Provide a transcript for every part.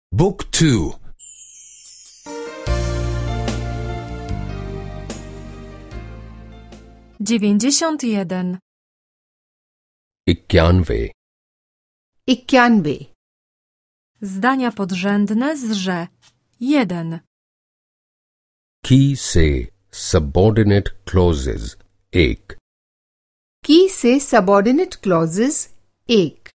Book 2. 91. 91. 91. Zdania podrzędne z że. 1. की से subordinate clauses 1. की से subordinate clauses 1.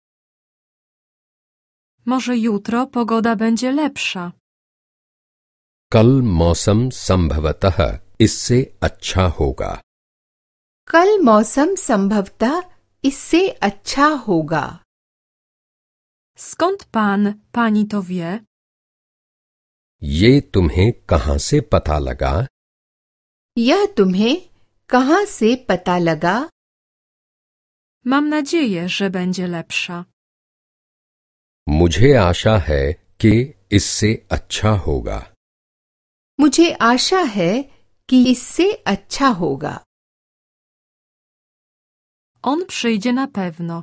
Może jutro pogoda będzie lepsza. कल मौसम संभवतः इससे अच्छा होगा. कल मौसम संभवतः इससे अच्छा होगा. Skąd pani to wie? ये तुम्हें कहाँ से पता लगा? यह तुम्हें कहाँ से पता लगा? Mam nadzieję, że będzie lepsza. मुझे आशा है कि इससे अच्छा होगा. मुझे आशा है कि इससे अच्छा होगा. On przyjdzie na pewno.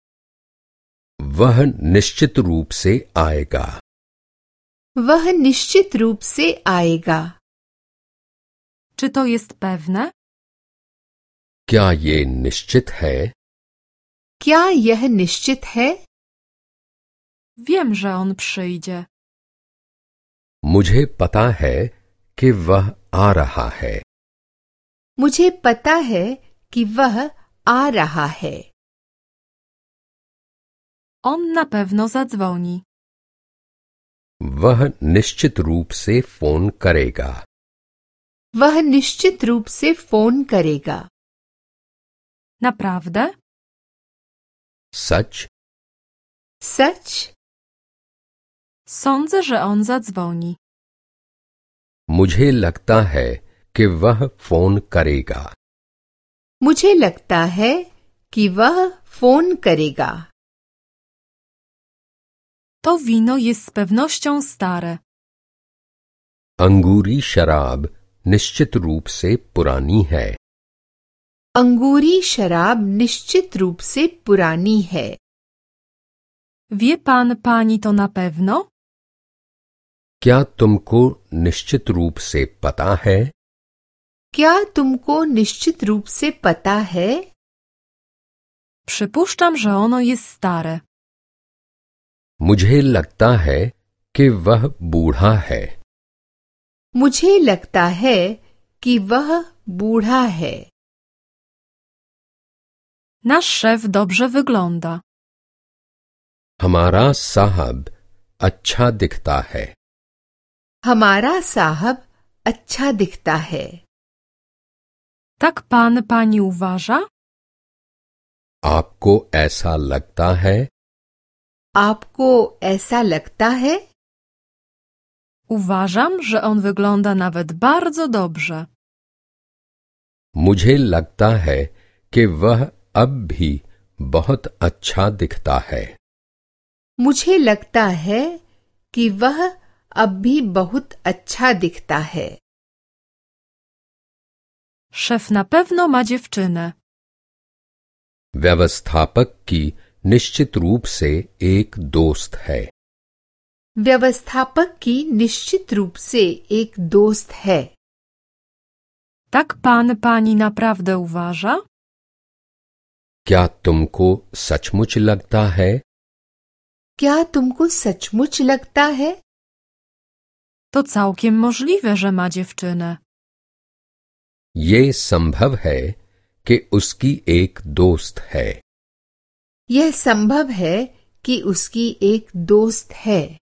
वह निश्चित रूप से आएगा. वह निश्चित रूप से आएगा. Czy to jest pewne? क्या ये निश्चित है? क्या यह निश्चित है? Wiem, że on przyjdzie. मुझे पता है कि वह आ रहा है. मुझे पता है कि वह आ रहा है. On na pewno zadzwoni. वह निश्चित रूप से फोन करेगा. वह निश्चित रूप से फोन करेगा. Naprawdę? Such? Such? Sądzę, że on zadzwoni. मुझे लगता है कि वह फोन करेगा. मुझे लगता है कि वह फोन करेगा. To wino jest z pewnością stare. अंगूरी शराब निश्चित रूप से पुरानी है. अंगूरी शराब निश्चित रूप से पुरानी है. Wie pani to na pewno? क्या तुमको निश्चित रूप से पता है? क्या तुमको निश्चित रूप से पता है? Przypuszczam, że ono jest stare. मुझे लगता है कि वह बूढ़ा है. मुझे लगता है कि वह बूढ़ा है. Nasz szef dobrze wygląda. हमारा साहब अच्छा दिखता है. हमारा साहब अच्छा दिखता है. Tak pani uważa? आपको ऐसा लगता है? आपको ऐसा लगता है? Uważam, że on wygląda nawet bardzo dobrze. मुझे लगता है कि वह अब भी बहुत अच्छा दिखता है. मुझे लगता है कि वह अब भी बहुत अच्छा दिखता है. Szef na pewno ma dziewczynę. व्यवस्थापक की निश्चित रूप से एक दोस्त है. व्यवस्थापक की निश्चित रूप से एक दोस्त है. Tak pani naprawdę uważa? क्या तुमको सचमुच लगता है? क्या तुमको सचमुच लगता है? To całkiem możliwe, że ma dziewczynę. ये संभव है कि उसकी एक दोस्त है. यह संभव है कि उसकी एक दोस्त है.